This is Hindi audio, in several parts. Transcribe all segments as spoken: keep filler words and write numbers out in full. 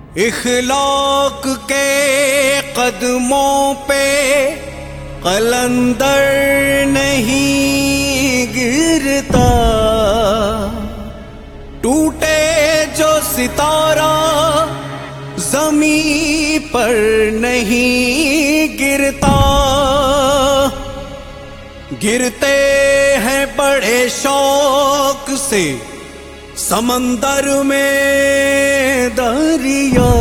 इखलाक के कदमों पे कलंदर नहीं गिरता, टूटे जो सितारा ज़मीं पर नहीं गिरता। गिरते हैं बड़े शौक से समंदर में दरिया,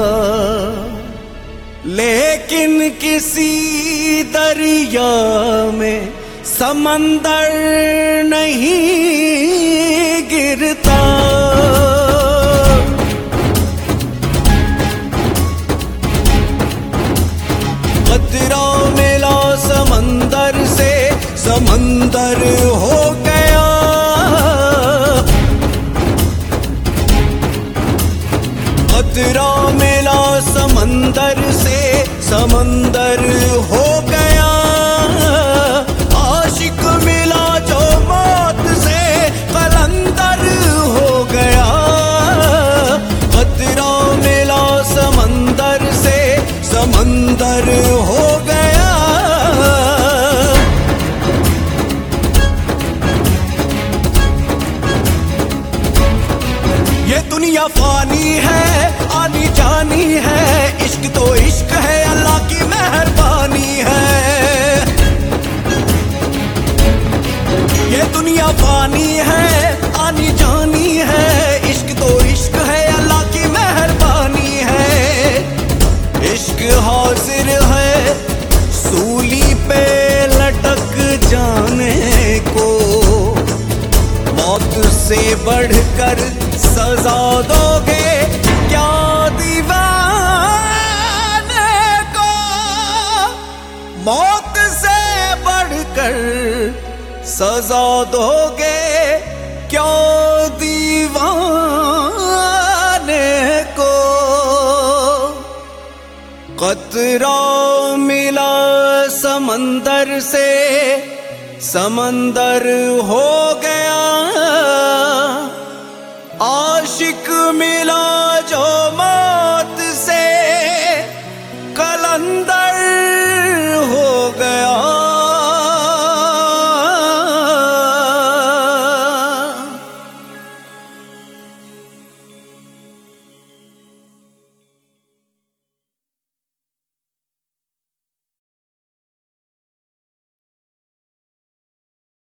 लेकिन किसी दरिया में समंदर नहीं गिरता। कतरा मिला समंदर से समंदर हो गया, कतरा मिला समंदर से समंदर हो गया। आशिक मिला जो मौत से कलंदर हो गया, कतरा मिला समंदर से समंदर हो गया। ये दुनिया फानी है, आनी जानी है, इश्क तो इश्क है, अल्लाह की मेहरबानी है। ये दुनिया फानी है, आनी जानी है, इश्क तो इश्क है, अल्लाह की मेहरबानी है। इश्क हाजिर है सूली पे लटक जाने को, मौत से बढ़कर सजा दोगे क्या दीवाने को, मौत से बढ़कर सजा दोगे क्या दीवाने को। कतरा मिला समंदर से समंदर हो गया,